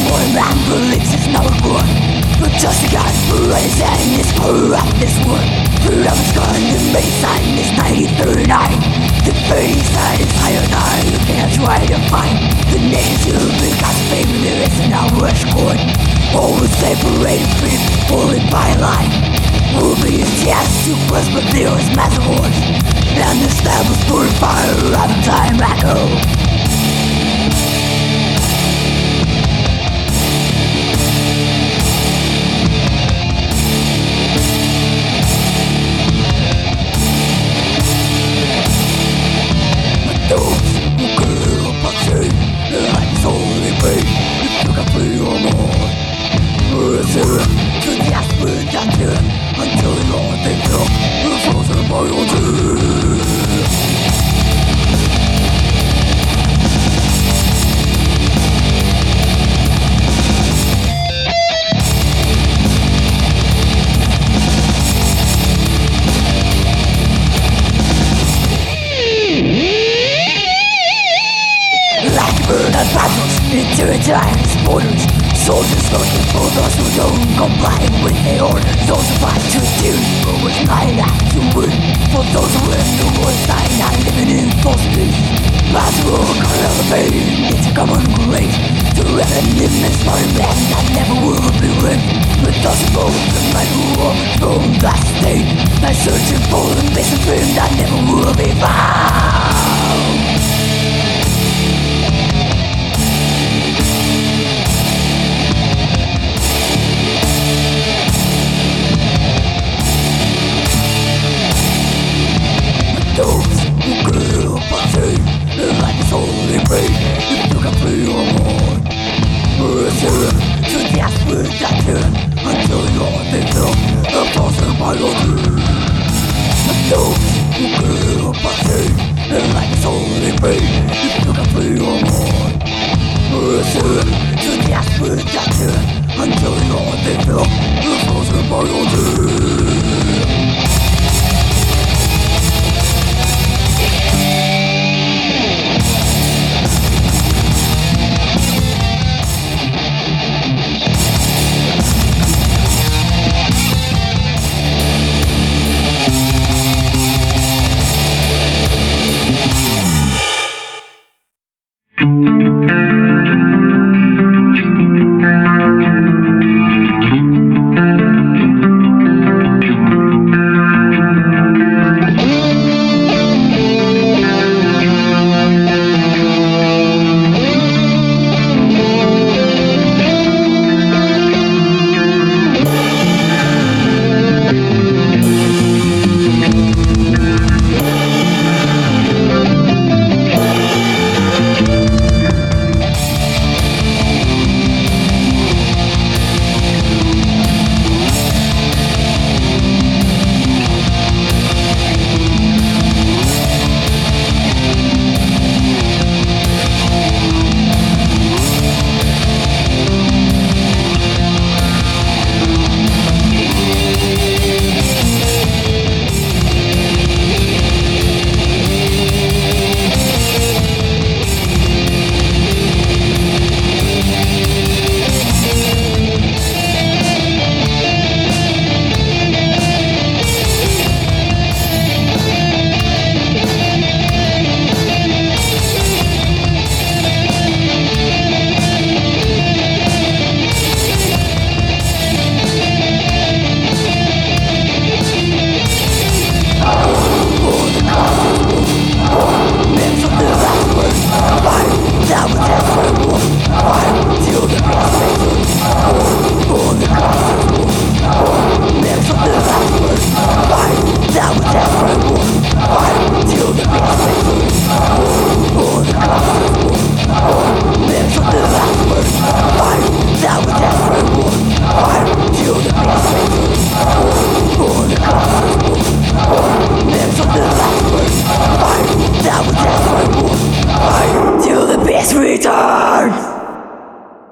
One man believes it's not good, but just a God who is in this corrupt this world. Freedom is gone, the many sign is 93 night. The fading side is higher now, you can't try to find the names you because baby there is an outrush court. Always separated people by line. Movie is yes, too close, but there is massive horse. And the stab was pouring fire out of time echo. Until you're thinking of the frozen loyalty. Like burn and battles into its borders. Soldiers looking for those who don't comply with the orders. Those who fight to do but which might have to win. For those who live the worst I not living in false peace. Mass work are elevating, it's a common grace. To revenue is not a man that never will be written. But those who both the man who overthrown that state. That searching for the missing dream that never will be found. Those who grew up on sea, like a soul in pain, if you can feel your heart. Return to the aspect that turn until you're thinking of a thousand biology. Those who grew up on sea, like a soul in pain, if you can feel your heart. Return to the aspect that turn until you're thinking of a thousand biology.